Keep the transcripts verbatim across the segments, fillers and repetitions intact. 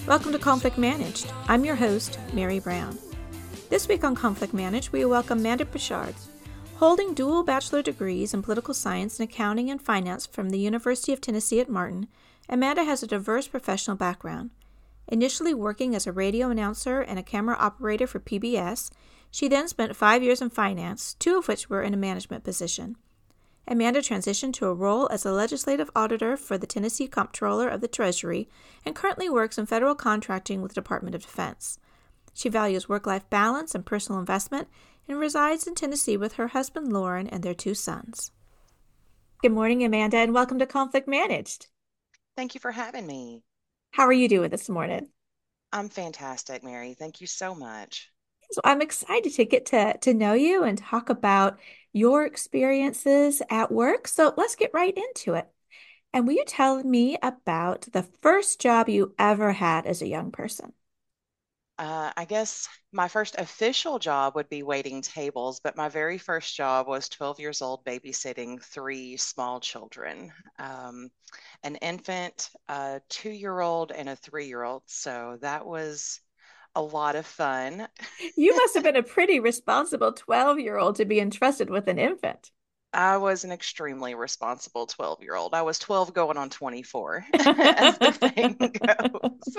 Welcome to Conflict Managed. I'm your host, Mary Brown. This week on Conflict Managed, we welcome Amanda Pichard. Holding dual bachelor degrees in political science and accounting and finance from the University of Tennessee at Martin, Amanda has a diverse professional background. Initially working as a radio announcer and a camera operator for P B S, she then spent five years in finance, two of which were in a management position. Amanda transitioned to a role as a legislative auditor for the Tennessee Comptroller of the Treasury and currently works in federal contracting with the Department of Defense. She values work-life balance and personal investment and resides in Tennessee with her husband, Lauren, and their two sons. Good morning, Amanda, and welcome to Conflict Managed. Thank you for having me. How are you doing this morning? I'm fantastic, Mary. Thank you so much. So I'm excited to get to, to know you and talk about your experiences at work. So let's get right into it. And will you tell me about the first job you ever had as a young person? Uh, I guess my first official job would be waiting tables, but my very first job was twelve years old babysitting three small children, um, an infant, a two-year-old, and a three-year-old. So that was a lot of fun. You must have been a pretty responsible twelve-year-old to be entrusted with an infant. I was an extremely responsible twelve-year-old. I was twelve going on twenty-four, as the saying goes.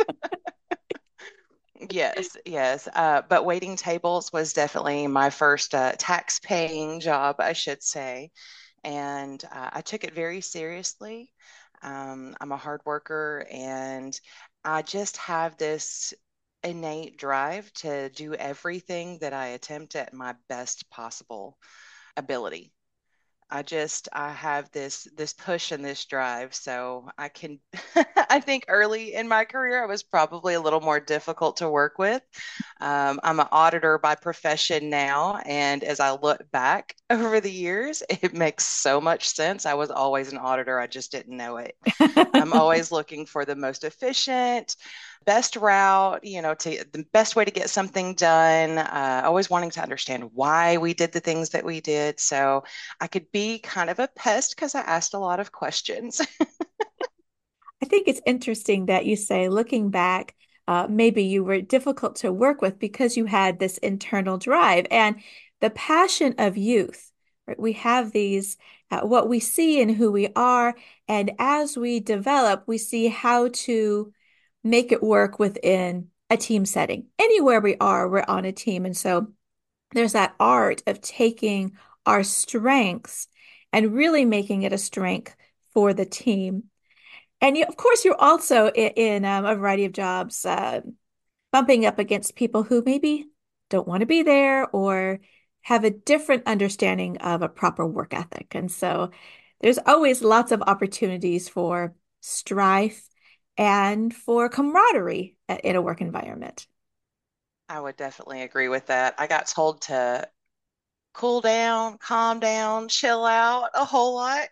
Yes, yes. Uh, but waiting tables was definitely my first uh, tax-paying job, I should say. And uh, I took it very seriously. Um, I'm a hard worker, and I just have this innate drive to do everything that I attempt at my best possible ability. I just I have this this push and this drive, so I can I think early in my career I was probably a little more difficult to work with. Um, I'm an auditor by profession now, and as I look back over the years, it makes so much sense. I was always an auditor, I just didn't know it. I'm always looking for the most efficient, best route, you know, to the best way to get something done. Uh, always wanting to understand why we did the things that we did. So I could be kind of a pest because I asked a lot of questions. I think it's interesting that you say, looking back, uh, maybe you were difficult to work with because you had this internal drive and the passion of youth. Right? We have these, uh, what we see in who we are, and as we develop, we see how to make it work within a team setting. Anywhere we are, we're on a team. And so there's that art of taking our strengths and really making it a strength for the team. And you, of course, you're also in, in um, a variety of jobs, uh, bumping up against people who maybe don't want to be there or have a different understanding of a proper work ethic. And so there's always lots of opportunities for strife and for camaraderie uh, in a work environment. I would definitely agree with that. I got told to cool down, calm down, chill out a whole lot.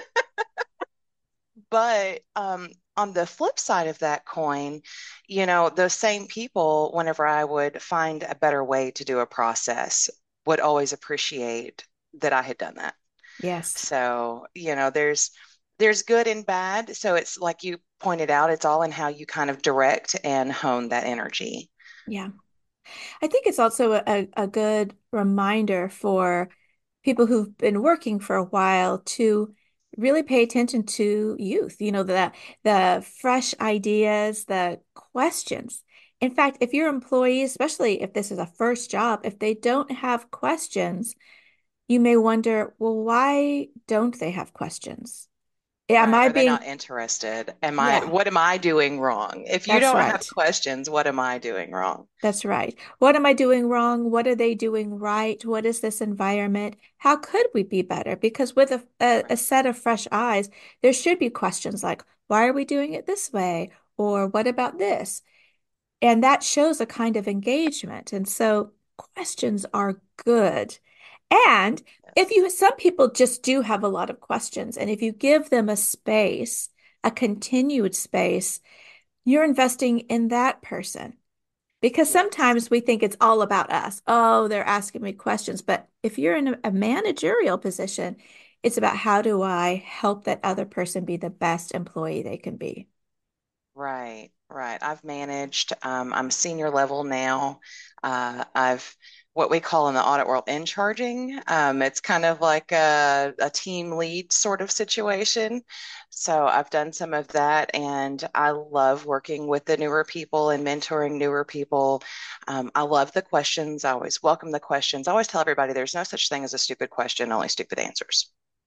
But um, on the flip side of that coin, you know, those same people, whenever I would find a better way to do a process, would always appreciate that I had done that. Yes. So, you know, there's there's good and bad. So it's like you pointed out, it's all in how you kind of direct and hone that energy. Yeah. I think it's also a, a good reminder for people who've been working for a while to really pay attention to youth, you know, the the fresh ideas, the questions. In fact, if your employees, especially if this is a first job, if they don't have questions, you may wonder, well, why don't they have questions? Am Right. I Are they not being, interested? Am I, yeah, what am I doing wrong? If you that's don't have right. questions, what am I doing wrong? That's right. What am I doing wrong? What are they doing right? What is this environment? How could we be better? Because with a, a, a Right. set of fresh eyes, there should be questions like, why are we doing it this way? Or what about this? And that shows a kind of engagement. And so questions are good. And if Yes. you, some people just do have a lot of questions. And if you give them a space, a continued space, you're investing in that person. Because Yes. sometimes we think it's all about us. Oh, they're asking me questions. But if you're in a, a managerial position, it's about how do I help that other person be the best employee they can be? Right. Right. I've managed, um, I'm senior level now. Uh, I've what we call in the audit world in charging. Um, it's kind of like a, a team lead sort of situation. So I've done some of that, and I love working with the newer people and mentoring newer people. Um, I love the questions. I always welcome the questions. I always tell everybody there's no such thing as a stupid question, only stupid answers.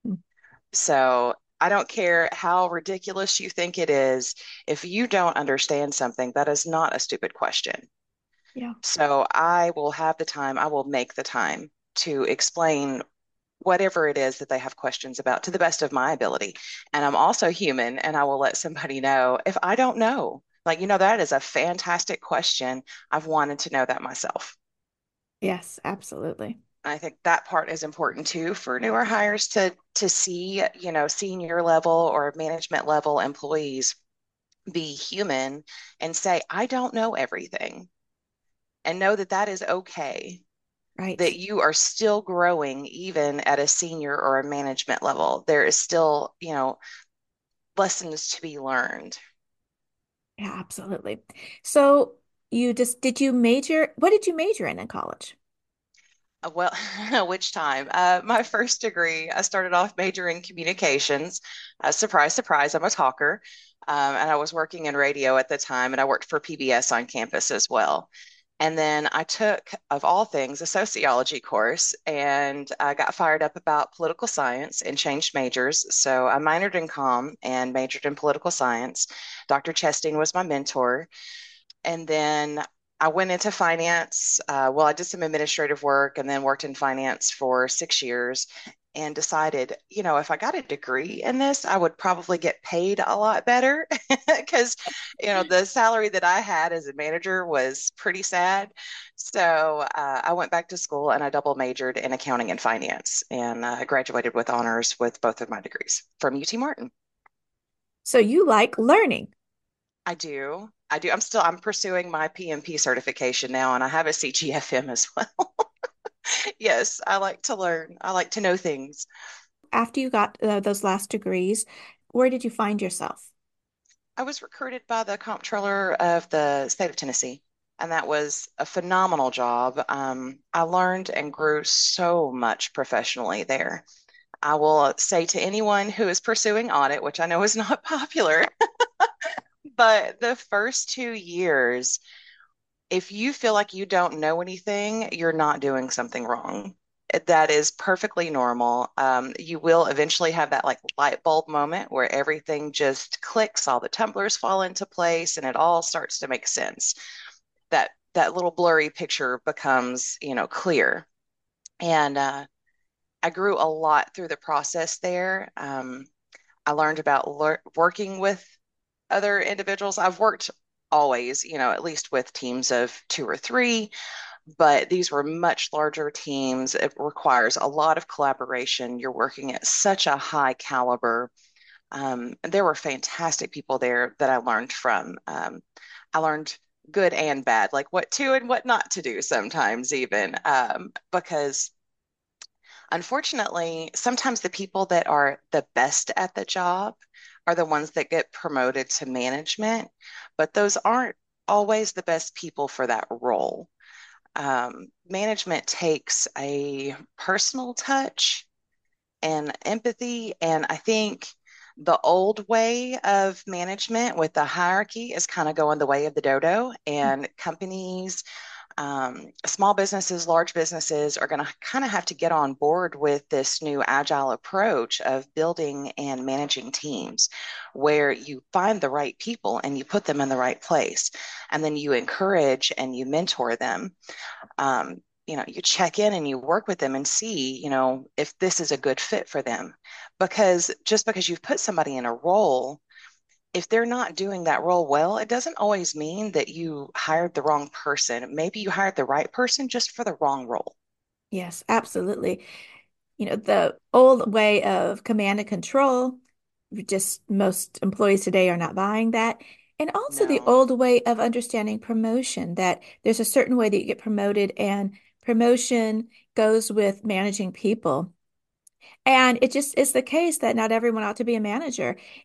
So I don't care how ridiculous you think it is. If you don't understand something, that is not a stupid question. Yeah. So I will have the time, I will make the time to explain whatever it is that they have questions about to the best of my ability. And I'm also human, and I will let somebody know if I don't know. Like, you know, that is a fantastic question. I've wanted to know that myself. Yes, absolutely. I think that part is important too for newer hires to to see, you know, senior level or management level employees be human and say, I don't know everything, and know that that is okay, that Right. you are still growing even at a senior or a management level. There is still, you know, lessons to be learned. Yeah, absolutely. So you just did you major, what did you major in in college? Uh, Well, which time? Uh, my first degree, I started off majoring in communications. Uh, surprise, surprise, I'm a talker. Um, and I was working in radio at the time, and I worked for P B S on campus as well. And then I took, of all things, a sociology course, and I got fired up about political science and changed majors. So I minored in comm and majored in political science. doctor Chesting was my mentor. And then I went into finance. Uh, well, I did some administrative work and then worked in finance for six years and decided, you know, if I got a degree in this, I would probably get paid a lot better because, you know, the salary that I had as a manager was pretty sad. So uh, I went back to school and I double majored in accounting and finance, and uh, graduated with honors with both of my degrees from U T Martin. So you like learning. I do. I do. I'm still I'm pursuing my P M P certification now, and I have a C G F M as well. Yes, I like to learn. I like to know things. After you got uh, those last degrees, where did you find yourself? I was recruited by the comptroller of the state of Tennessee, and that was a phenomenal job. Um, I learned and grew so much professionally there. I will say to anyone who is pursuing audit, which I know is not popular, but the first two years, if you feel like you don't know anything, you're not doing something wrong. That is perfectly normal. Um, you will eventually have that like light bulb moment where everything just clicks, all the tumblers fall into place, and it all starts to make sense. That that little blurry picture becomes, you know, clear. And uh, I grew a lot through the process there. Um, I learned about lear working with other individuals. I've worked always, you know, at least with teams of two or three, but these were much larger teams. It requires a lot of collaboration. You're working at such a high caliber. Um, there were fantastic people there that I learned from. Um, I learned good and bad, like what to and what not to do sometimes, even um, because unfortunately, sometimes the people that are the best at the job are the ones that get promoted to management, but those aren't always the best people for that role. Um, management takes a personal touch and empathy, and I think the old way of management with the hierarchy is kind of going the way of the dodo, and companies, um, small businesses, large businesses are going to kind of have to get on board with this new agile approach of building and managing teams where you find the right people and you put them in the right place. And then you encourage and you mentor them. Um, you know, you check in and you work with them and see, you know, if this is a good fit for them. Because just because you've put somebody in a role, if they're not doing that role well, it doesn't always mean that you hired the wrong person. Maybe you hired the right person just for the wrong role. Yes, absolutely. You know, the old way of command and control, just most employees today are not buying that. And also the No. old way of understanding promotion, that there's a certain way that you get promoted, and promotion goes with managing people. And it just is the case that not everyone ought to be a manager.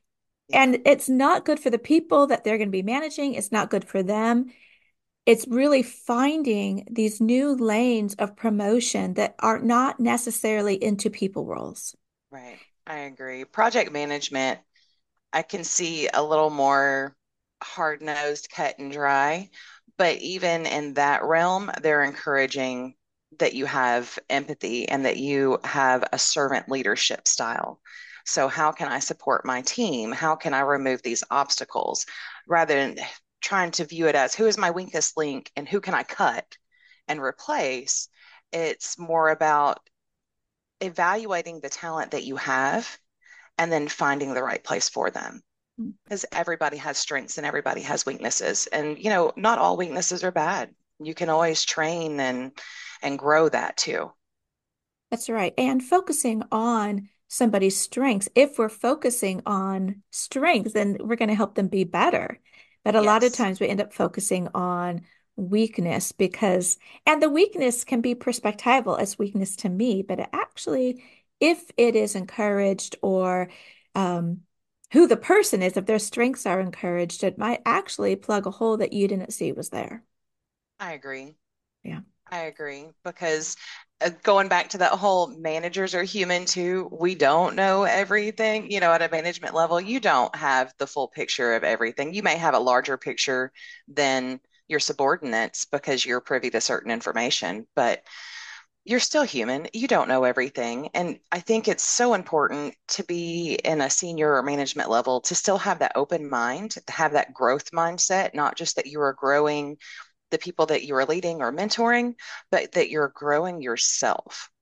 Yeah, And it's not good for the people that they're going to be managing. It's not good for them. It's really finding these new lanes of promotion that are not necessarily into people roles. right. I agree. Project management, I can see a little more hard-nosed, cut and dry, but even in that realm, they're encouraging that you have empathy and that you have a servant leadership style. So, how can I support my team? How can I remove these obstacles rather than trying to view it as who is my weakest link and who can I cut and replace? It's more about evaluating the talent that you have and then finding the right place for them because everybody has strengths and everybody has weaknesses. And, you know, not all weaknesses are bad. You can always train and and grow that too. That's right. And focusing on somebody's strengths. If we're focusing on strengths, then we're going to help them be better. But a lot of Yes, times we end up focusing on weakness because, and the weakness can be perspectival as weakness to me, but it actually, if it is encouraged or um, who the person is, if their strengths are encouraged, it might actually plug a hole that you didn't see was there. I agree. Yeah. I agree because uh, going back to that whole managers are human too. We don't know everything. You know, at a management level, you don't have the full picture of everything. You may have a larger picture than your subordinates because you're privy to certain information, but you're still human. You don't know everything. And I think it's so important to be in a senior or management level to still have that open mind, to have that growth mindset, not just that you are growing the people that you are leading or mentoring, but that you're growing yourself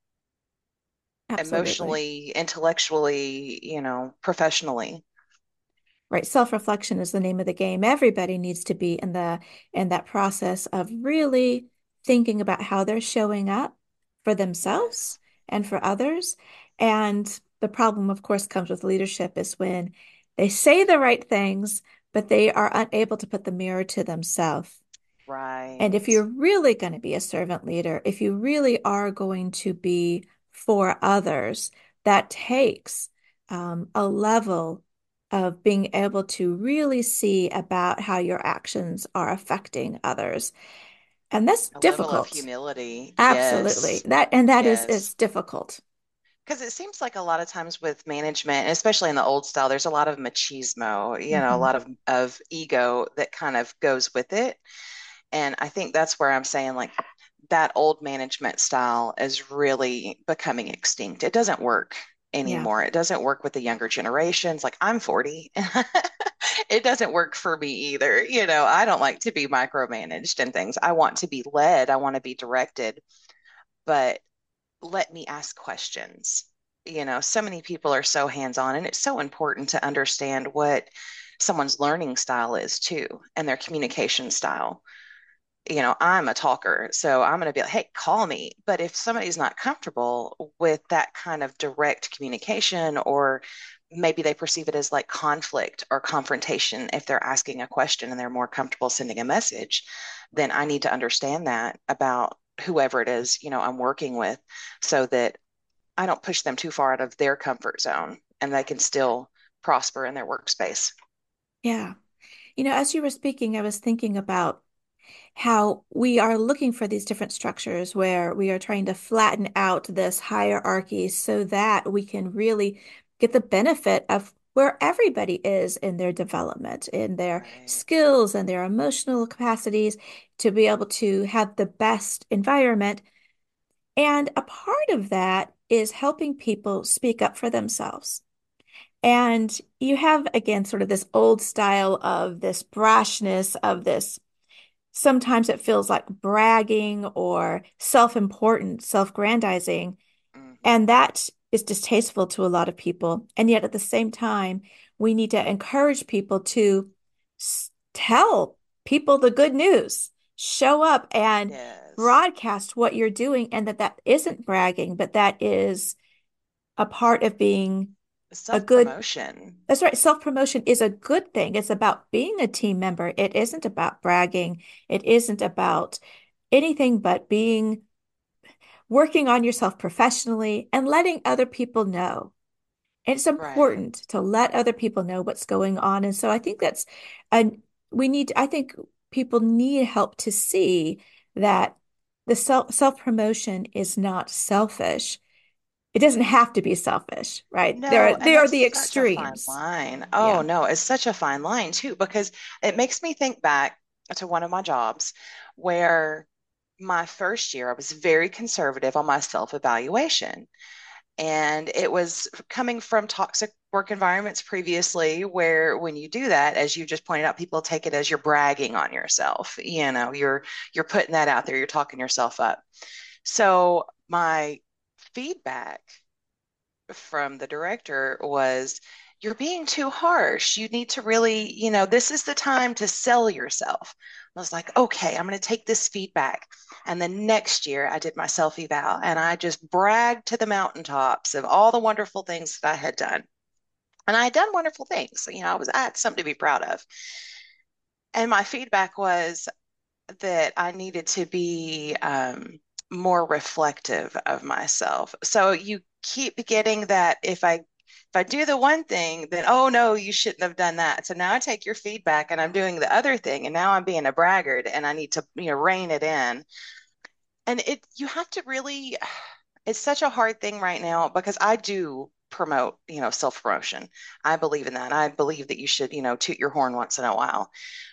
Absolutely. emotionally, intellectually, you know, professionally. Right. Self-reflection is the name of the game. Everybody needs to be in the in that process of really thinking about how they're showing up for Yes. themselves and for others. And the problem, of course, comes with leadership is when they say the right things, but they are unable to put the mirror to themselves. And if Right. you're really going to be a servant leader, if you really are going to be for others, that takes um, a level of being able to really see about how your actions are affecting others. And that's A level of difficult. humility. Absolutely. Yes. That and that is Yes. is difficult. Because it seems like a lot of times with management, especially in the old style, there's a lot of machismo, you know, a Hmm. lot of, of ego that kind of goes with it. And I think that's where I'm saying like that old management style is really becoming extinct. It doesn't work Yeah. anymore. It doesn't work with the younger generations. Like I'm forty. It doesn't work for me either. You know, I don't like to be micromanaged and things. I want to be led, I want to be directed, but let me ask questions. You know, so many people are so hands-on, and it's so important to understand what someone's learning style is too, and their communication style. You know, I'm a talker, so I'm going to be like, hey, call me. But if somebody's not comfortable with that kind of direct communication, or maybe they perceive it as like conflict or confrontation if they're asking a question and they're more comfortable sending a message, then I need to understand that about whoever it is, you know, I'm working with so that I don't push them too far out of their comfort zone and they can still prosper in their workspace. Yeah. You know, as you were speaking, I was thinking about how we are looking for these different structures where we are trying to flatten out this hierarchy so that we can really get the benefit of where everybody is in their development, in their Right. skills and their emotional capacities to be able to have the best environment. And a part of that is helping people speak up for themselves. And you have, again, sort of this old style of this brashness, of this sometimes it feels like bragging or self-important, self-grandizing, Hmm. and that is distasteful to a lot of people. And yet at the same time, we need to encourage people to s- tell people the good news, show up and Yes. broadcast what you're doing, and that that isn't bragging, but that is a part of being a good. Self-promotion. That's right. Self-promotion is a good thing. It's about being a team member. It isn't about bragging. It isn't about anything but being working on yourself professionally and letting other people know. And it's Right. important to let other people know what's going on. And so I think that's, and we need, I think people need help to see that the self self-promotion is not selfish. It doesn't have to be selfish, right? There are No, and there are that's the such a fine extremes. line. Oh, Yeah. no, it's such a fine line too, because it makes me think back to one of my jobs where my first year I was very conservative on my self-evaluation. And it was coming from toxic work environments previously, where when you do that, as you just pointed out, people take it as you're bragging on yourself. You know, you're you're putting that out there, you're talking yourself up. So my feedback from the director was, you're being too harsh. You need to really, you know, this is the time to sell yourself. I was like, okay, I'm going to take this feedback. And then next year I did my self eval and I just bragged to the mountaintops of all the wonderful things that I had done. And I had done wonderful things. You know, I was, I had something to be proud of. And my feedback was that I needed to be um, more reflective of myself. So you keep getting that if I if I do the one thing, then oh no, you shouldn't have done that. So now I take your feedback and I'm doing the other thing, and now I'm being a braggart and I need to, you know, rein it in. And it you have to really, it's such a hard thing right now because I do promote, you know, self-promotion. I believe in that. I believe that you should, you know, toot your horn once in a while.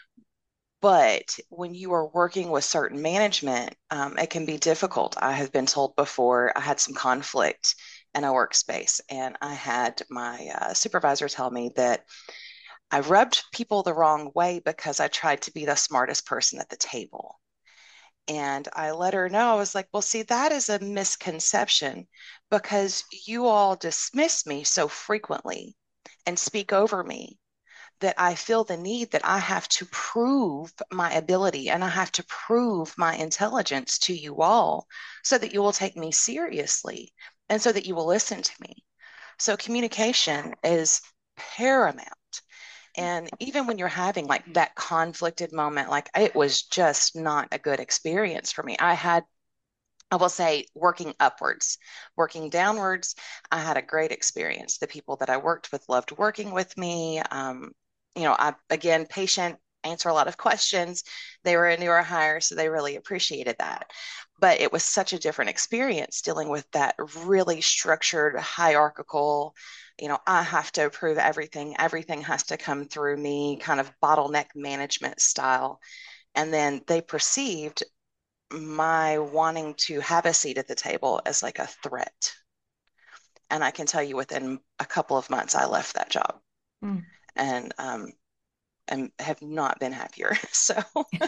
But when you are working with certain management, um, it can be difficult. I have been told before, I had some conflict in a workspace, and I had my uh, supervisor tell me that I rubbed people the wrong way because I tried to be the smartest person at the table. And I let her know, I was like, well, see, that is a misconception because you all dismiss me so frequently and speak over me that I feel the need that I have to prove my ability and I have to prove my intelligence to you all so that you will take me seriously and so that you will listen to me. So communication is paramount. And even when you're having like that conflicted moment, like it was just not a good experience for me. I had I will say working upwards, working downwards, I had a great experience. The people that I worked with loved working with me. Um, you know, I again patient, answer a lot of questions. They were a newer hire, so they really appreciated that. But it was such a different experience dealing with that really structured, hierarchical, you know, I have to approve everything. Everything has to come through me, kind of bottleneck management style. And then they perceived my wanting to have a seat at the table as like a threat. And I can tell you within a couple of months, I left that job Mm. and um, and have not been happier. So,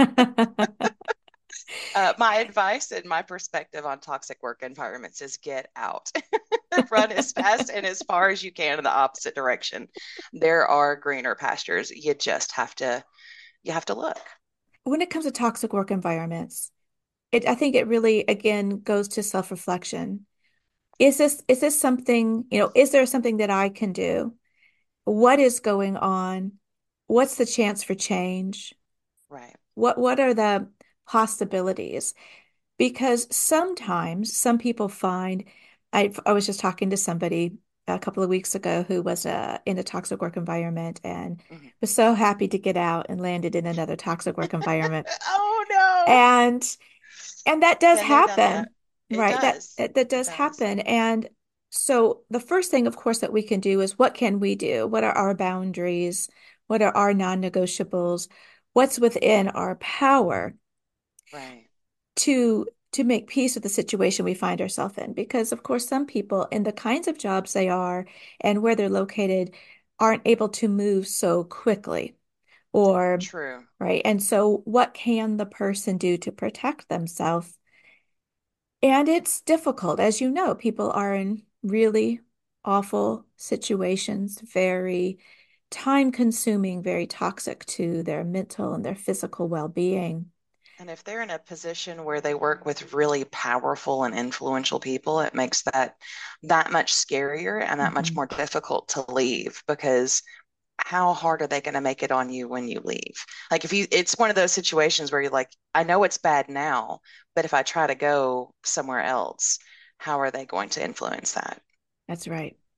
uh, my advice and my perspective on toxic work environments is get out, run as fast and as far as you can in the opposite direction. There are greener pastures. You just have to you have to look. When it comes to toxic work environments, it I think it really again goes to self-reflection. Is this is this something, you know, is there something that I can do? What is going on? What's the chance for change? Right. What what are the possibilities? Because sometimes some people find, I I was just talking to somebody a couple of weeks ago who was uh, in a toxic work environment and Mhm. was so happy to get out and landed in another toxic work environment. Oh no. And and that does Been there, done that. happen, It right? That, does. that that It does does. happen. And so the first thing, of course, that we can do is what can we do? What are our boundaries? What are our non-negotiables? What's within our power Right. to to make peace with the situation we find ourselves in? Because of course, some people in the kinds of jobs they are and where they're located aren't able to move so quickly or True. right. And so what can the person do to protect themselves? And it's difficult. As you know, people are in really awful situations, very time consuming, very toxic to their mental and their physical well-being. And if they're in a position where they work with really powerful and influential people, it makes that that much scarier and that much Mhm. more difficult to leave because how hard are they going to make it on you when you leave? Like if you, it's one of those situations where you're like, I know it's bad now, but if I try to go somewhere else, how are they going to influence that? That's right.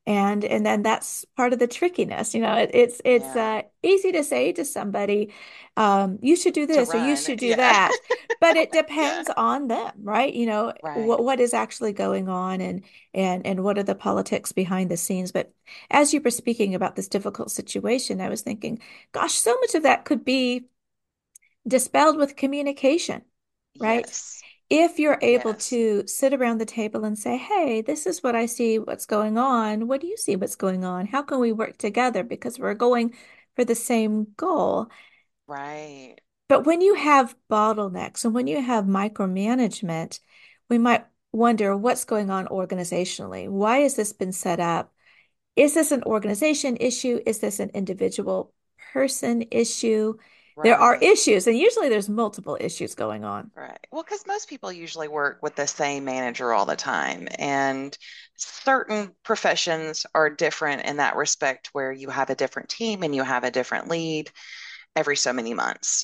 And and then that's part of the trickiness. You know, it, it's it's Yeah. uh, easy to say to somebody, um, you should do To this or you run. should do Yeah. that, but it Yeah. depends on them, right? You know, Right. what what is actually going on and and and what are the politics behind the scenes. But as you were speaking about this difficult situation, I was thinking, gosh, so much of that could be dispelled with communication, right? Yes. If you're able Yes. to sit around the table and say, hey, this is what I see, what's going on. What do you see what's going on? How can we work together? Because we're going for the same goal. Right. But when you have bottlenecks and when you have micromanagement, we might wonder what's going on organizationally. Why has this been set up? Is this an organization issue? Is this an individual person issue? There are Right. issues, and usually there's multiple issues going on. Right. Well, because most people usually work with the same manager all the time, and certain professions are different in that respect, where you have a different team and you have a different lead every so many months.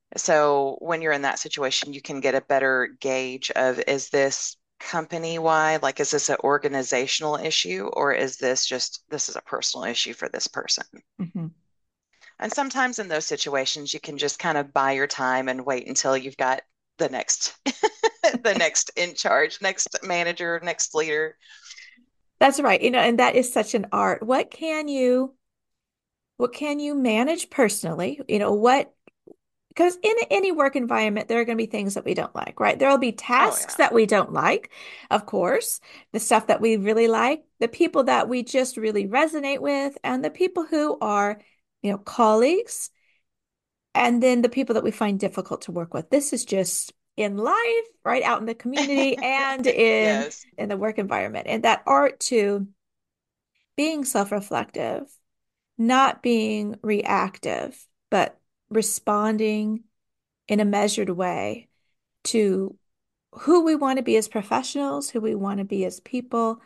So when you're in that situation, you can get a better gauge of, is this company wide? Like, is this an organizational issue, or is this just this is a personal issue for this person? Mhm. And sometimes in those situations, you can just kind of buy your time and wait until you've got the next the next in charge, next manager, next leader. That's right. You know, and that is such an art. What can you what can you manage personally? You know, what because in any work environment, there are going to be things that we don't like, right? There will be Oh tasks yeah. that we don't like, of course, the stuff that we really like, the people that we just really resonate with, and the people who are, you know, colleagues, and then the people that we find difficult to work with. This is just in life, right out in the community and in Yes. in the work environment. And that art to being self-reflective, not being reactive, but responding in a measured way to who we want to be as professionals, who we want to be as people,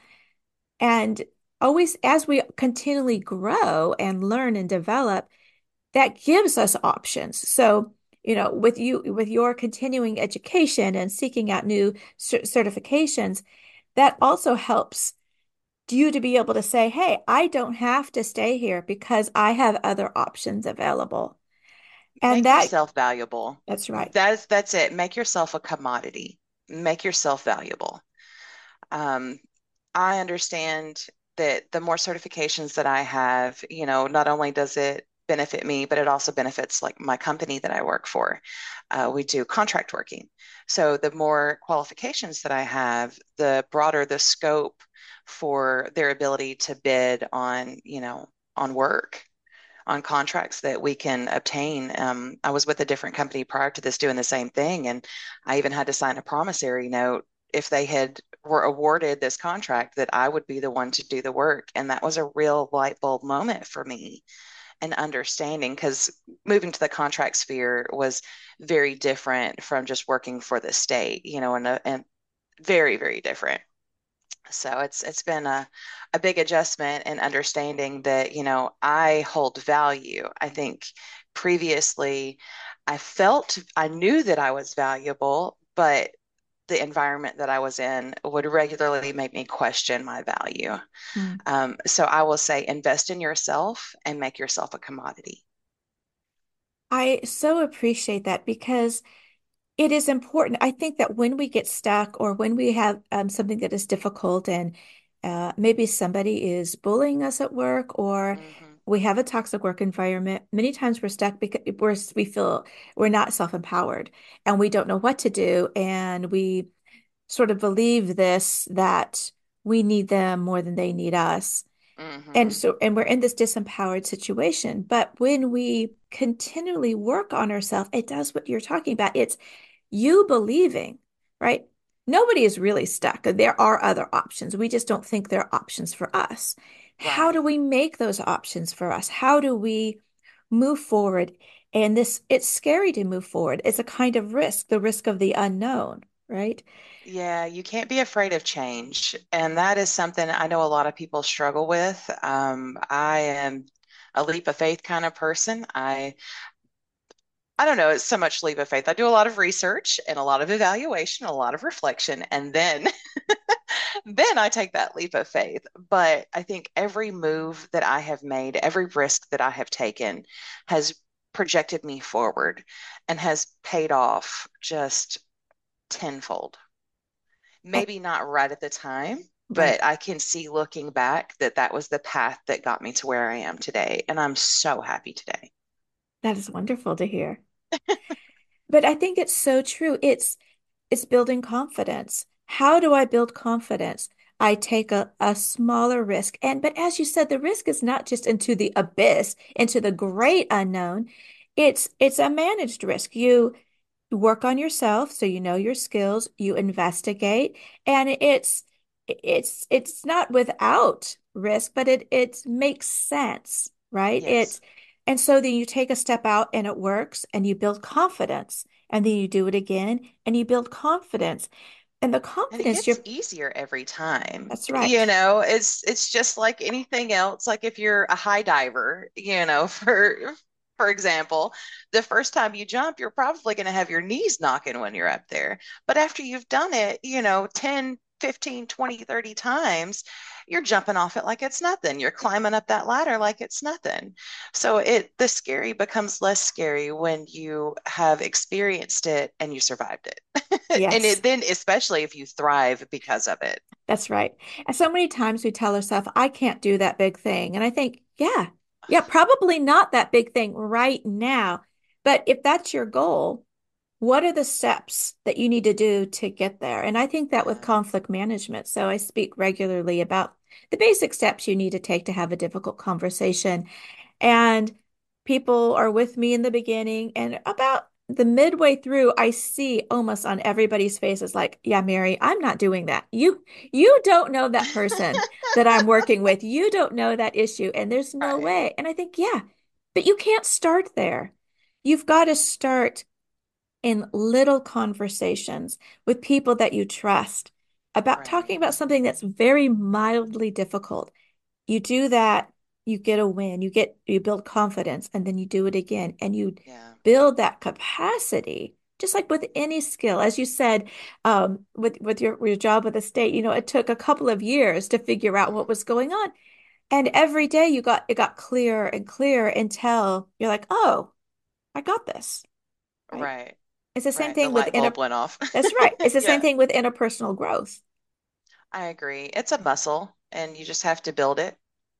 and always as we continually grow and learn and develop, that gives us options. So, you know, with you with your continuing education and seeking out new cer- certifications, that also helps you to be able to say, hey, I don't have to stay here because I have other options available. And Make that, yourself valuable. that's right. That's that's it. Make yourself a commodity. Make yourself valuable. Um, I understand that the more certifications that I have, you know, not only does it benefit me, but it also benefits like my company that I work for. Uh, we do contract working. So the more qualifications that I have, the broader the scope for their ability to bid on, you know, on work, on contracts that we can obtain. Um, I was with a different company prior to this doing the same thing, and I even had to sign a promissory note if they had were awarded this contract that I would be the one to do the work. And that was a real light bulb moment for me and understanding because moving to the contract sphere was very different from just working for the state, you know, and, a, and very, very different. So it's it's been a, a big adjustment in understanding that, you know, I hold value. I think previously I felt I knew that I was valuable, but the environment that I was in would regularly make me question my value. Hmm. Um, so I will say invest in yourself and make yourself a commodity. I so appreciate that because it is important. I think that when we get stuck or when we have um, something that is difficult and uh, maybe somebody is bullying us at work or Hmm. we have a toxic work environment, many times we're stuck because we're, we feel we're not self-empowered and we don't know what to do. And we sort of believe this that we need them more than they need us. And Hmm. so, and we're in this disempowered situation. But when we continually work on ourselves, it does what you're talking about. It's you believing, right? Nobody is really stuck. There are other options. We just don't think there are options for us. How do Right. we make those options for us? How do we move forward? And this, it's scary to move forward. It's a kind of risk, the risk of the unknown, right? Yeah, you can't be afraid of change. And that is something I know a lot of people struggle with. Um, I am a leap of faith kind of person. I I don't know, it's so much leap of faith. I do a lot of research and a lot of evaluation, a lot of reflection, and then then I take that leap of faith. But I think every move that I have made, every risk that I have taken has projected me forward and has paid off just tenfold. And, Maybe not right at the time, right. but I can see looking back that that was the path that got me to where I am today. And I'm so happy today. That is wonderful to hear. But I think it's so true. It's it's building confidence. How do I build confidence? I take a, a smaller risk. And but as you said, the risk is not just into the abyss, into the great unknown. It's it's a managed risk. You work on yourself so you know your skills, you investigate, and it's it's it's not without risk, but it it makes sense, right? It's Yes. and so then you take a step out and it works and you build confidence and then you do it again and you build confidence. And the And it confidence gets you're easier every time. that's You right. know, it's it's just like anything else. Like if you're a high diver, you know, for for example, the first time you jump, you're probably going to have your knees knocking when you're up there. But after you've done it, you know, ten, fifteen, twenty, thirty times, you're jumping off it like it's nothing. You're climbing up that ladder like it's nothing. So it the scary becomes less scary when you have experienced it and you survived it. And Yes. it, then, especially if you thrive because of it. That's right. And so many times we tell ourselves, I can't do that big thing. And I think, yeah, yeah, probably not that big thing right now. But if that's your goal, what are the steps that you need to do to get there? And I think that with Uh, conflict management. So I speak regularly about the basic steps you need to take to have a difficult conversation. And people are with me in the beginning, and about the midway through, I see almost on everybody's faces like, yeah, Mary, I'm not doing that. You you don't know that person that I'm working with. You don't know that issue, and there's no right, way. And I think, yeah, but you can't start there. You've got to start in little conversations with people that you trust about talking right. about something that's very mildly difficult. You do that, you get a win, you get you build confidence, and then you do it again, and you Yeah. build that capacity. Just like with any skill, as you said, um, with with your your job with the state, you know, it took a couple of years to figure out what Mhm. was going on, and every day you got it got clearer and clearer until you're like, oh, I got this, right? Right, It's the same right. The thing with light bulb inter. went off. That's right. It's the same Yeah, thing with interpersonal growth, I agree. It's a muscle and you just have to build it.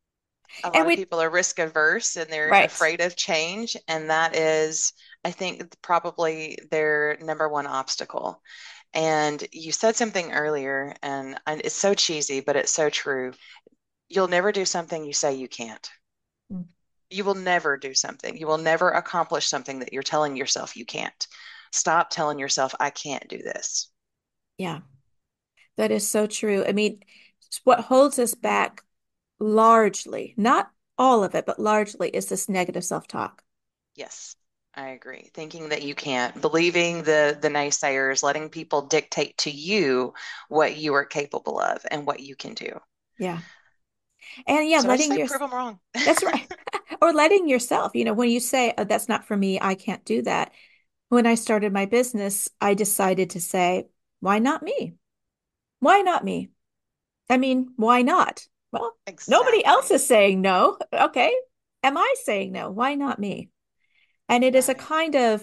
A and lot of we people are risk averse and they're right. afraid of change. And that is, I think, probably their number one obstacle. And you said something earlier, and, and it's so cheesy, but it's so true. You'll never do something you say you can't. Mm, You will never do something. You will never accomplish something that you're telling yourself you can't. Stop telling yourself, I can't do this. yeah. That is so true. I mean, what holds us back largely, not all of it, but largely is this negative self-talk. Yes, I agree. Thinking that you can't, believing the the naysayers, letting people dictate to you what you are capable of and what you can do. Yeah. And yeah, So I just letting say your, prove them wrong. that's right. Or letting yourself, you know, when you say, oh, that's not for me, I can't do that. When I started my business, I decided to say, why not me? Why not me? I mean, why not? Well, nobody else Exactly. is saying no. Okay. Am I saying no? Why not me? And it is a Right. kind of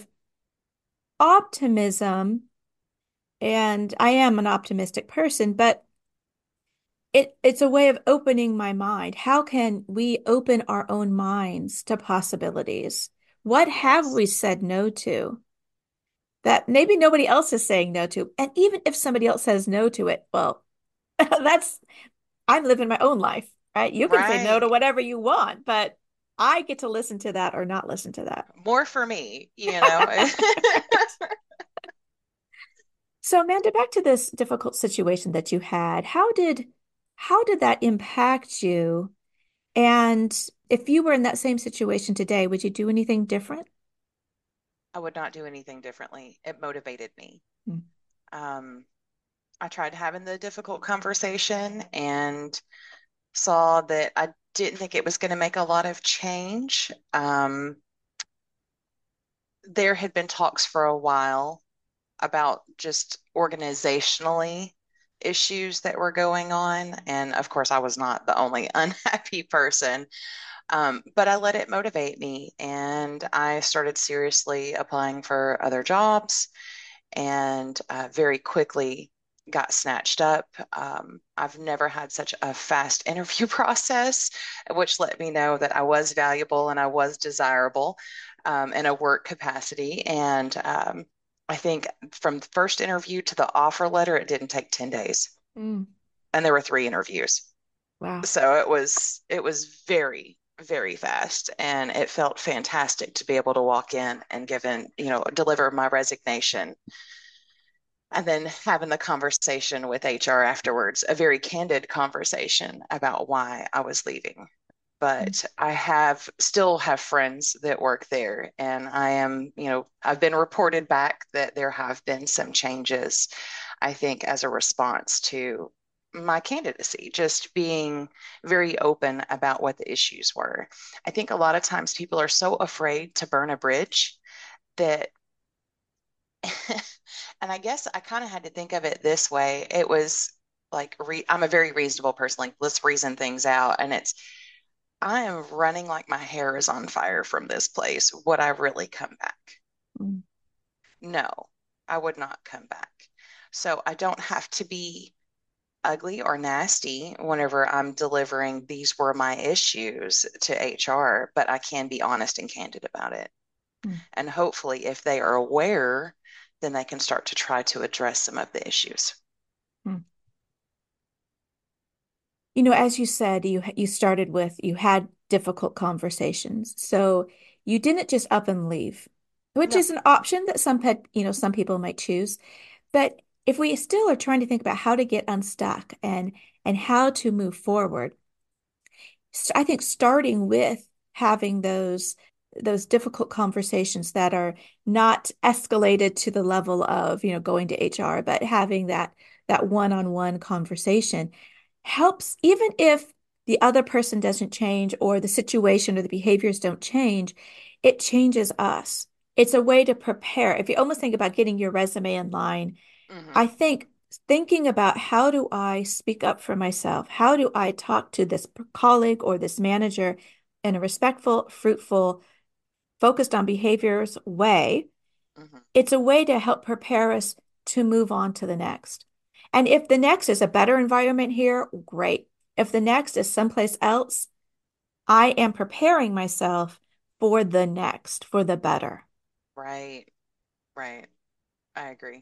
optimism. And I am an optimistic person, but it it's a way of opening my mind. How can we open our own minds to possibilities? What have Yes. we said no to that maybe nobody else is saying no to? And even if somebody else says no to it, well, that's I'm living my own life, right? You can say no to Right. whatever you want, but I get to listen to that or not listen to that. More for me, you know. So, Amanda, back to this difficult situation that you had. How did how did that impact you? And if you were in that same situation today, would you do anything different? I would not do anything differently. It motivated me. Mm. Um, I tried having the difficult conversation and saw that I didn't think it was going to make a lot of change. Um, there had been talks for a while about just organizationally. issues that were going on. And of course, I was not the only unhappy person. Um, but I let it motivate me, and I started seriously applying for other jobs, and uh, very quickly got snatched up. Um, I've never had such a fast interview process, which let me know that I was valuable and I was desirable um, in a work capacity. And um, I think from the first interview to the offer letter, it didn't take ten days. Mm, And there were three interviews. wow. So it was it was very, very fast, and it felt fantastic to be able to walk in and give in, you know, deliver my resignation, and then having the conversation with H R afterwards, a very candid conversation about why I was leaving. Mm, But I have still have friends that work there, and I am, you know, I've been reported back that there have been some changes, I think, as a response to my candidacy, just being very open about what the issues were. I think a lot of times people are so afraid to burn a bridge that, and I guess I kind of had to think of it this way. It was like, re I'm a very reasonable person. Like, let's reason things out. And it's, I am running like my hair is on fire from this place. Would I really come back? mm, No, I would not come back. So I don't have to be ugly or nasty whenever I'm delivering these were my issues to H R, but I can be honest and candid about it. mm, And hopefully, if they are aware, then they can start to try to address some of the issues. mm. You know, as you said, you you started with you had difficult conversations. So you didn't just up and leave, which No. is an option that some pet, you know, some people might choose. But if we still are trying to think about how to get unstuck and and how to move forward, s- I think starting with having those those difficult conversations that are not escalated to the level of, you know, going to H R, but having that that one-on-one conversation helps, even if the other person doesn't change or the situation or the behaviors don't change, it changes us. It's a way to prepare. If you almost think about getting your resume in line, I Hmm. think thinking about how do I speak up for myself? How do I talk to this colleague or this manager in a respectful, fruitful, focused on behaviors way? Hmm. It's a way to help prepare us to move on to the next. And if the next is a better environment here, great. If the next is someplace else, I am preparing myself for the next, for the better. Right, right. I agree.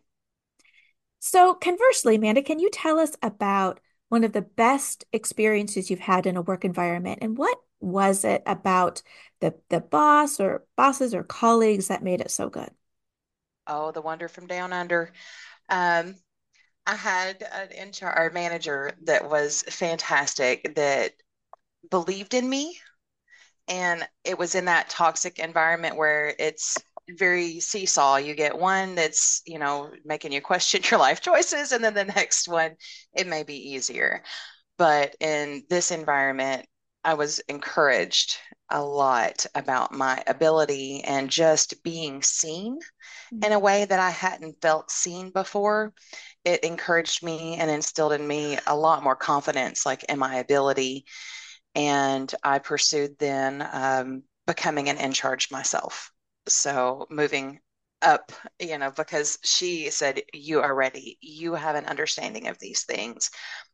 So, conversely, Amanda, can you tell us about one of the best experiences you've had in a work environment? And what was it about the, the boss or bosses or colleagues that made it so good? Oh, the wonder from down under. Um, I had an H R manager that was fantastic, that believed in me. And it was in that toxic environment where it's very seesaw. You get one that's, you know, making you question your life choices, and then the next one, it may be easier. But in this environment, I was encouraged a lot about my ability and just being seen in a way that I hadn't felt seen before. It encouraged me and instilled in me a lot more confidence, like in my ability. And I pursued then um, becoming an in charge myself. So moving up, you know, because she said, you are ready. You have an understanding of these things.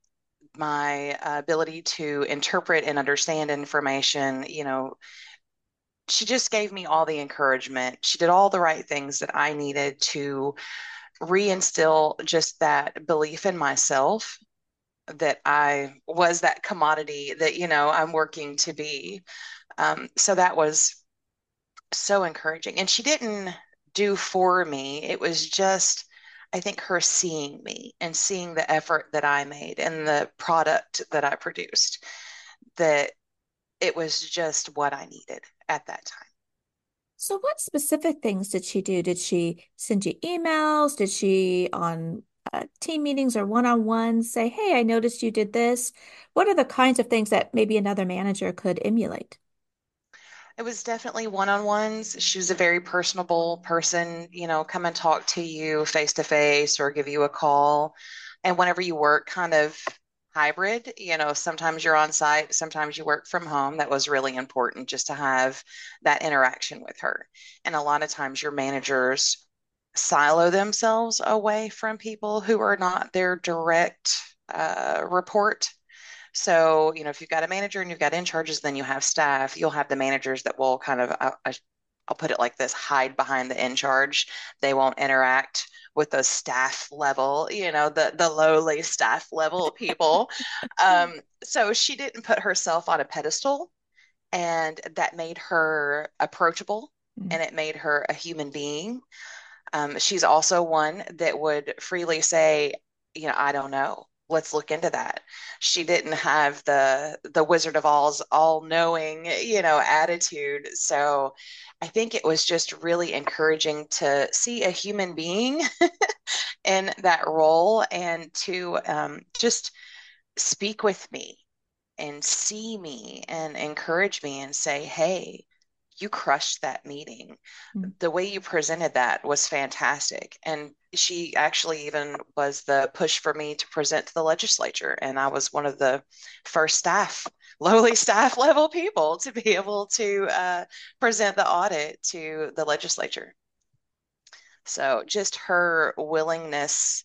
My uh, ability to interpret and understand information, you know, she just gave me all the encouragement. She did all the right things that I needed to reinstill just that belief in myself, that I was that commodity that, you know, I'm working to be. Um, so that was so encouraging. And she didn't do for me, it was just, I think, her seeing me and seeing the effort that I made and the product that I produced, that it was just what I needed at that time. So, what specific things did she do? Did she send you emails? Did she, on uh, team meetings or one-on-ones, say, "Hey, I noticed you did this"? What are the kinds of things that maybe another manager could emulate? It was definitely one-on-ones. She was a very personable person, you know, come and talk to you face to face or give you a call. And whenever you work kind of hybrid, you know, sometimes you're on site, sometimes you work from home. That was really important just to have that interaction with her. And a lot of times your managers silo themselves away from people who are not their direct uh, report. So, you know, if you've got a manager and you've got in charges, then you have staff, you'll have the managers that will kind of, uh, uh, I'll put it like this, hide behind the in charge. They won't interact with those staff level, you know, the the lowly staff level people. Um, so she didn't put herself on a pedestal, and that made her approachable Mm. and it made her a human being. Um, she's also one that would freely say, you know, I don't know. Let's look into that. She didn't have the the Wizard of Oz all-knowing, you know, attitude. So I think it was just really encouraging to see a human being in that role and to um, just speak with me and see me and encourage me and say, hey, you crushed that meeting. Mm. The way you presented that was fantastic. And she actually even was the push for me to present to the legislature. And I was one of the first staff, lowly staff level people to be able to uh, present the audit to the legislature. So just her willingness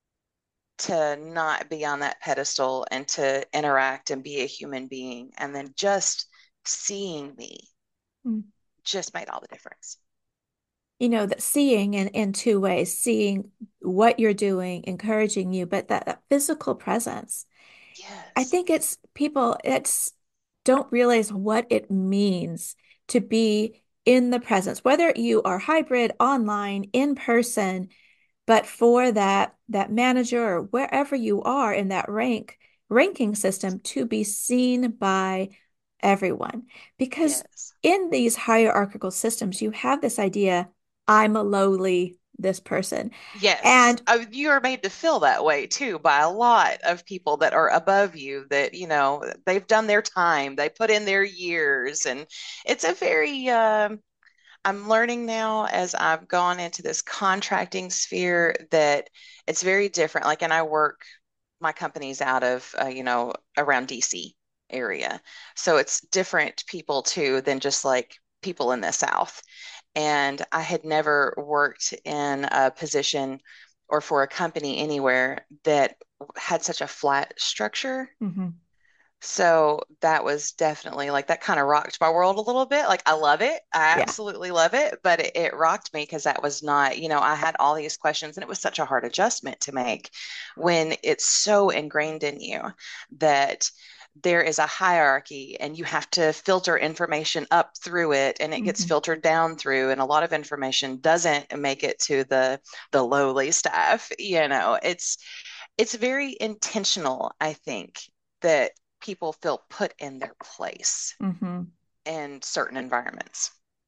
to not be on that pedestal and to interact and be a human being. And then just seeing me Mm. just made all the difference. You know, that seeing in, in two ways, seeing what you're doing, encouraging you, but that, that physical presence. I Yes. think it's people it's don't realize what it means to be in the presence, whether you are hybrid, online, in person, but for that that manager or wherever you are in that rank ranking system to be seen by everyone. Because Yes. in these hierarchical systems, you have this idea, I'm a lowly this person. Yes. And Uh, you are made to feel that way too by a lot of people that are above you that, you know, they've done their time, they put in their years. And it's a very, um, I'm learning now as I've gone into this contracting sphere that it's very different. Like, and I work my company's out of, uh, you know, around D C area. So it's different people too than just like people in the South. And I had never worked in a position or for a company anywhere that had such a flat structure. mhm, So that was definitely like that kind of rocked my world a little bit. Like I love it. I yeah. absolutely love it, but it, it rocked me because that was not, you know, I had all these questions and it was such a hard adjustment to make when it's so ingrained in you that there is a hierarchy and you have to filter information up through it and it gets Mhm, filtered down through and a lot of information doesn't make it to the the lowly staff. You know, it's it's very intentional, I think, that people feel put in their place mhm. in certain environments.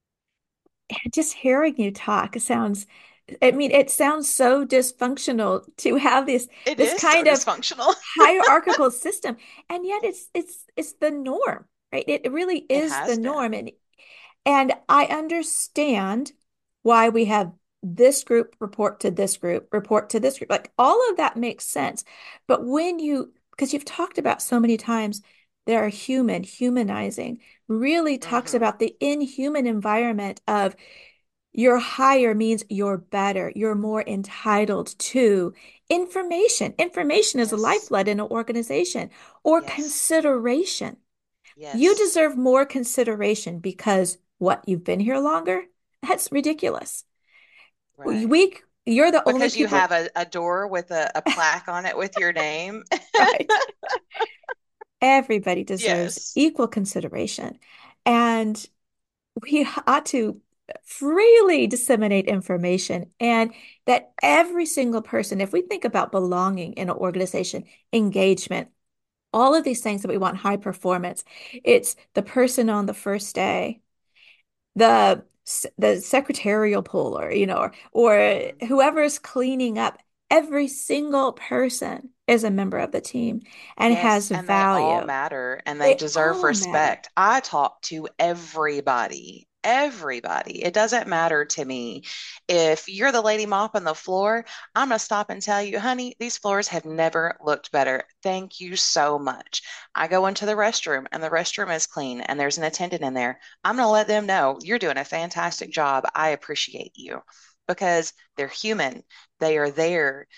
Just hearing you talk sounds, I mean, it sounds so dysfunctional to have this It this is so kind of dysfunctional. hierarchical system, and yet it's it's it's the norm, right? It really It is the has norm, been. and and I understand why we have this group report to this group, report to this group. Like all of that makes sense. But when you, because you've talked about so many times, there are human, humanizing, really talks Hmm. about the inhuman environment of you're higher means you're better, you're more entitled to information. Information is a Yes. lifeblood in an organization or Yes. consideration. You Yes. deserve more consideration because what, you've been here longer? That's ridiculous. Right. We, you're the only Because you people, have a, a door with a, a plaque on it with your name. right? Everybody deserves Yes. equal consideration. And we ought to freely disseminate information and that every single person, if we think about belonging in an organization, engagement, all of these things that we want high performance, it's the person on the first day, the the secretarial puller, you know, or, or Hmm. whoever's cleaning up, every single person is a member of the team and Yes, has and they all value. matter and they They deserve all matter. respect. I talk to everybody everybody. It doesn't matter to me. If you're the lady mopping the floor, I'm going to stop and tell you, honey, these floors have never looked better. Thank you so much. I go into the restroom and the restroom is clean and there's an attendant in there. I'm going to let them know you're doing a fantastic job. I appreciate you because they're human. They are there.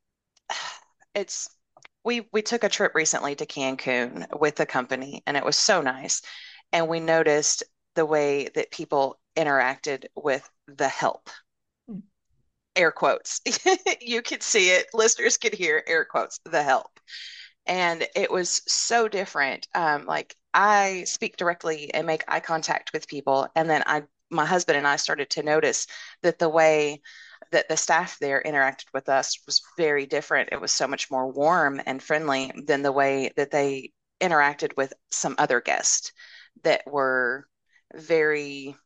It's we we took a trip recently to Cancun with the company and it was so nice. And we noticed the way that people interacted with the help. Mm. Air quotes. You could see it, listeners could hear air quotes, the help. And it was so different. Um, like I speak directly and make eye contact with people, and then I, my husband and I started to notice that the way that the staff there interacted with us was very different. It was so much more warm and friendly than the way that they interacted with some other guests that were very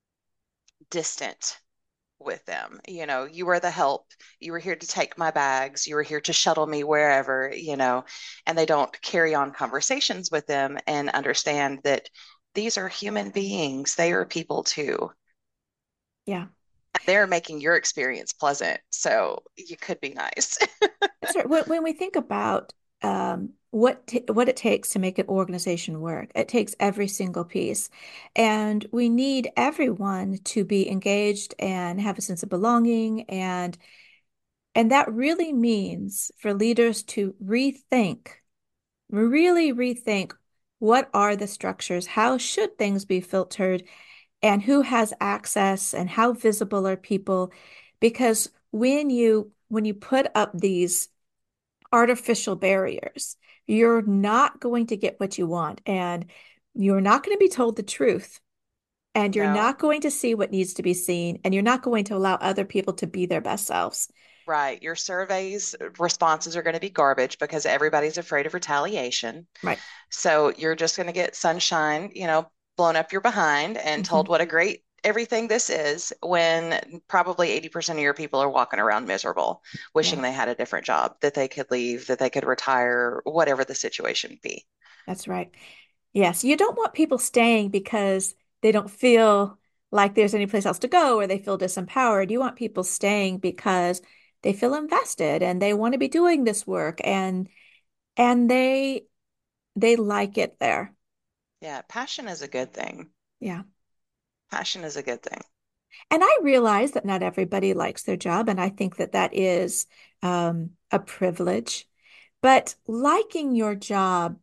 distant with them. You know, you were the help. You were here to take my bags. You were here to shuttle me wherever, you know, and they don't carry on conversations with them and understand that these are human beings. They are people too. Yeah. They're making your experience pleasant. So you could be nice. That's right. When, when we think about um, what t what it takes to make an organization work, it takes every single piece, and we need everyone to be engaged and have a sense of belonging, and and that really means for leaders to rethink, really rethink what are the structures, how should things be filtered, and who has access, and how visible are people, because when you when you put up these artificial barriers. You're not going to get what you want, and you're not going to be told the truth, and you're No, not going to see what needs to be seen, and you're not going to allow other people to be their best selves. right. Your surveys responses are going to be garbage because everybody's afraid of retaliation. Right. So you're just going to get sunshine, you know, blown up your behind and told Hmm. what a great everything this is when probably eighty percent of your people are walking around miserable, Yeah, wishing they had a different job, that they could leave, that they could retire, whatever the situation be. that's right. Yes, you don't want people staying because they don't feel like there's any place else to go or they feel disempowered. You want people staying because they feel invested and they want to be doing this work, and and they they like it there. Yeah, passion is a good thing. Yeah. Passion is a good thing. And I realize that not everybody likes their job, and I think that that is um, a privilege. But liking your job,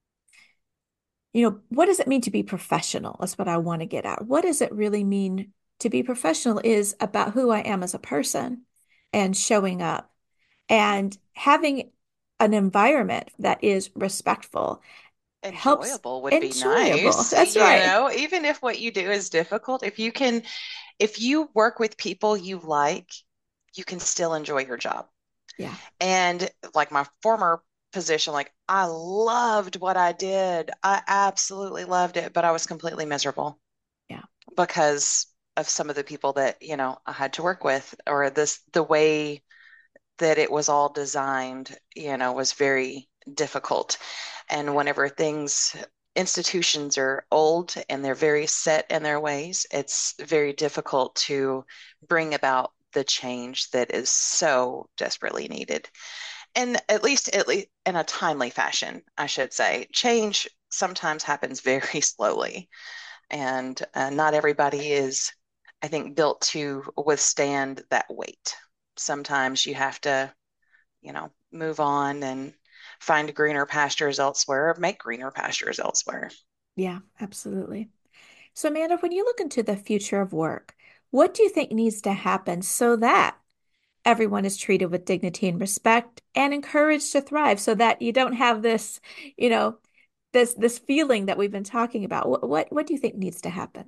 you know, what does it mean to be professional? That's what I want to get at. What does it really mean to be professional is about who I am as a person and showing up and having an environment that is respectful, helps Enjoyable would be enjoyable. nice, That's you right. know, even if what you do is difficult, if you can, if you work with people you like, you can still enjoy your job. Yeah. And like my former position, like I loved what I did. I absolutely loved it, but I was completely miserable Yeah. because of some of the people that, you know, I had to work with, or this, the way that it was all designed, you know, was very difficult. And whenever things, institutions are old and they're very set in their ways, it's very difficult to bring about the change that is so desperately needed. And at least, at least in a timely fashion, I should say. Change sometimes happens very slowly, and uh, not everybody is, I think, built to withstand that weight. Sometimes you have to, you know, move on and find greener pastures elsewhere, or make greener pastures elsewhere. Yeah, absolutely. So, Amanda, when you look into the future of work, what do you think needs to happen so that everyone is treated with dignity and respect and encouraged to thrive so that you don't have this, you know, this this feeling that we've been talking about? What what, what do you think needs to happen?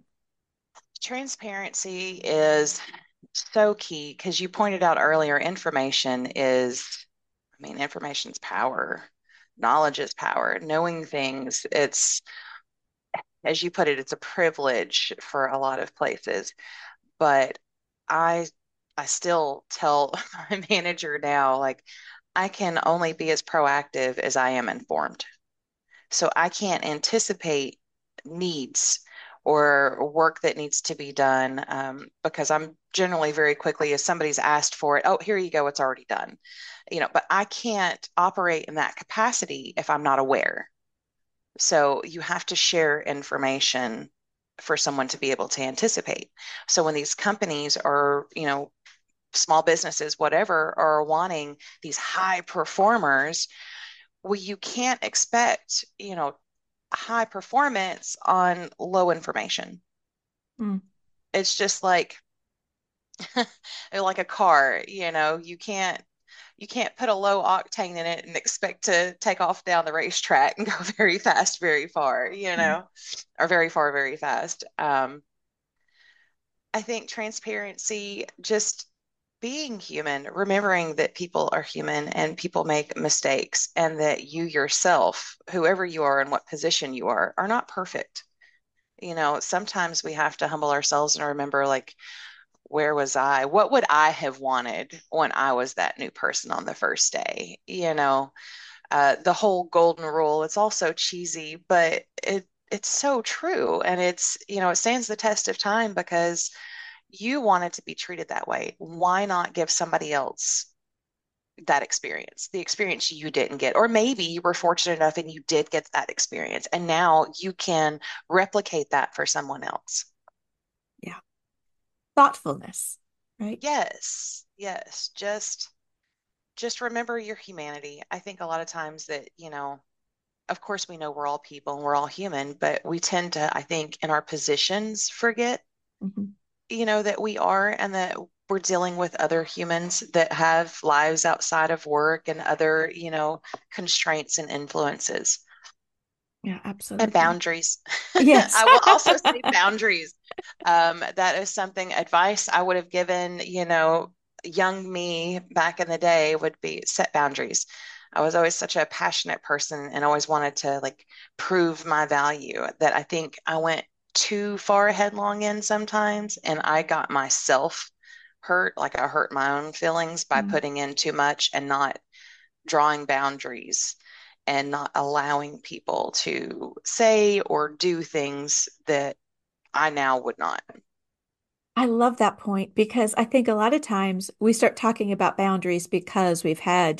Transparency is so key because you pointed out earlier, information is, I mean, information's power. Knowledge is power. Knowing things, it's, as you put it, it's a privilege for a lot of places. But I I still tell my manager now, like, I can only be as proactive as I am informed. So I can't anticipate needs or work that needs to be done, um, because I'm generally very quickly, if somebody's asked for it, oh, here you go, it's already done. You know, but I can't operate in that capacity if I'm not aware. So you have to share information for someone to be able to anticipate. So when these companies are, you know, small businesses, whatever, are wanting these high performers, well, you can't expect, you know, high performance on low information. Mm. It's just like like a car, you know, you can't you can't put a low octane in it and expect to take off down the racetrack and go very fast, very far, you Yeah. know, or very far, very fast. Um, I think transparency, just being human, remembering that people are human and people make mistakes, and that you yourself, whoever you are and what position you are, are not perfect. You know, sometimes we have to humble ourselves and remember, like, where was I? What would I have wanted when I was that new person on the first day? You know, uh, the whole golden rule, it's all so cheesy, but it it's so true. And it's, you know, it stands the test of time because you wanted to be treated that way. Why not give somebody else that experience, the experience you didn't get? Or maybe you were fortunate enough and you did get that experience, and now you can replicate that for someone else. Yeah. Thoughtfulness, right? Yes, yes. Just just remember your humanity. I think a lot of times that, you know, of course we know we're all people and we're all human, but we tend to, I think, in our positions forget, Mhm. you know, that we are, and that we're dealing with other humans that have lives outside of work and other, you know, constraints and influences Yeah, and absolutely. boundaries. Yes. I will also say boundaries. Um, that is something, advice I would have given, you know, young me back in the day would be set boundaries. I was always such a passionate person and always wanted to, like, prove my value, that I think I went too far headlong in sometimes, and I got myself hurt. Like, I hurt my own feelings by Mm. putting in too much and not drawing boundaries and not allowing people to say or do things that I now would not. I love that point because I think a lot of times we start talking about boundaries because we've had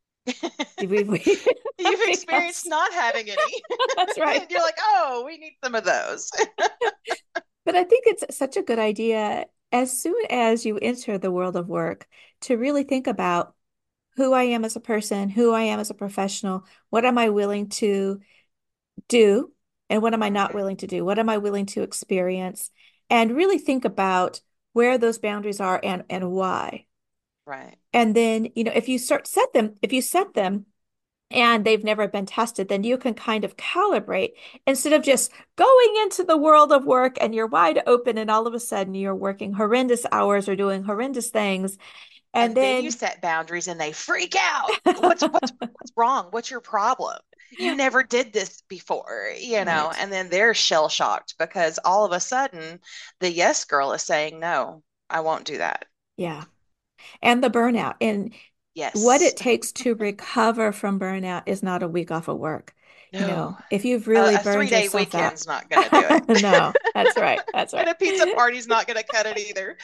we've, we You've experienced because not having any. that's right. And you're like, oh, we need some of those. But I think it's such a good idea as soon as you enter the world of work to really think about who I am as a person, who I am as a professional, what am I willing to do, and what am I not Mhm. willing to do? What am I willing to experience? And really think about where those boundaries are and and why. Right. And then, you know, if you start set them, if you set them and they've never been tested, then you can kind of calibrate instead of just going into the world of work and you're wide open and all of a sudden you're working horrendous hours or doing horrendous things. And And then you then, set boundaries and they freak out. What's what's what's wrong? What's your problem? You never did this before, you know, right. and then they're shell shocked because all of a sudden the yes girl is saying, no, I won't do that. Yeah. And the burnout. And what Yes. it takes to recover from burnout is not a week off of work. You No. know, if you've A, really a three burned day yourself out. weekend's not going to do it. No, that's right. That's And right. a pizza party's not going to cut it either.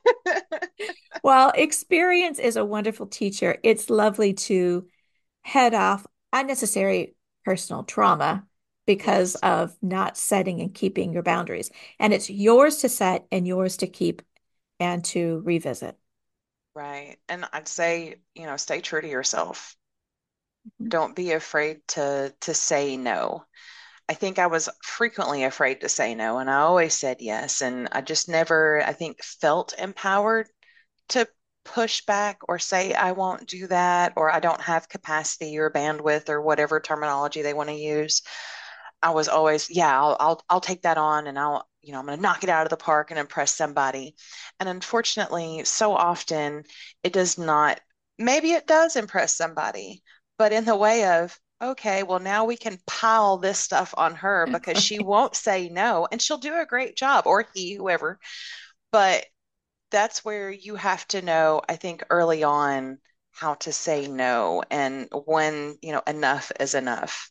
Well, experience is a wonderful teacher. It's lovely to head off unnecessary personal trauma because Yes. of not setting and keeping your boundaries. And it's yours to set and yours to keep and to revisit. Right. And I'd say, you know, stay true to yourself. Mhm. Don't be afraid to to say no. I think I was frequently afraid to say no, and I always said yes. And I just never, I think, felt empowered to push back or say, I won't do that, or I don't have capacity or bandwidth or whatever terminology they want to use. I was always, yeah, I'll, I'll, I'll take that on, and I'll, you know, I'm going to knock it out of the park and impress somebody. And unfortunately, so often it does not, maybe it does impress somebody, but in the way of, okay, well, now we can pile this stuff on her because she won't say no and she'll do a great job, or he, whoever. But that's where you have to know, I think, early on how to say no and when, you know, enough is enough.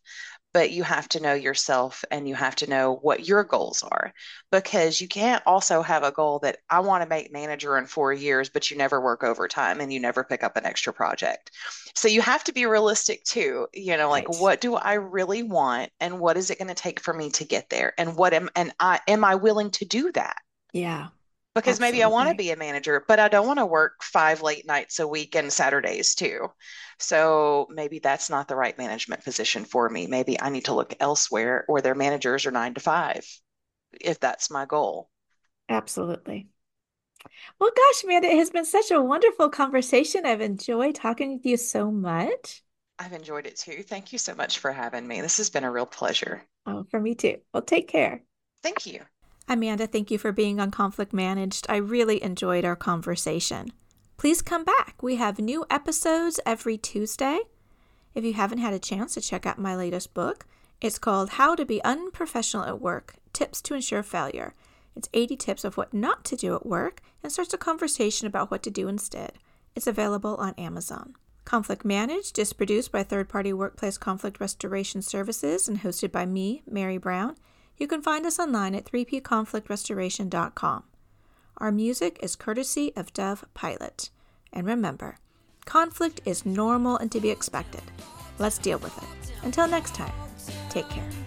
but you have to know yourself and you have to know what your goals are, because you can't also have a goal that I want to make manager in four years, but you never work overtime and you never pick up an extra project. So you have to be realistic too. You know, like Right. what do I really want and what is it going to take for me to get there? And what am and I am I willing to do that? Yeah, Because maybe I want to absolutely. be a manager, but I don't want to work five late nights a week and Saturdays too. So maybe that's not the right management position for me. Maybe I need to look elsewhere where their managers are nine to five, if that's my goal. Absolutely. Well, gosh, Amanda, it has been such a wonderful conversation. I've enjoyed talking with you so much. I've enjoyed it too. Thank you so much for having me. This has been a real pleasure. Oh, for me too. Well, take care. Thank you. Amanda, thank you for being on Conflict Managed. I really enjoyed our conversation. Please come back. We have new episodes every Tuesday. If you haven't had a chance to check out my latest book, it's called How to Be Unprofessional at Work, Tips to Ensure Failure. It's eighty tips of what not to do at work and starts a conversation about what to do instead. It's available on Amazon. Conflict Managed is produced by third-party workplace conflict restoration services and hosted by me, Mary Brown. You can find us online at three p conflict restoration dot com. Our music is courtesy of Dove Pilot. And remember, conflict is normal and to be expected. Let's deal with it. Until next time, take care.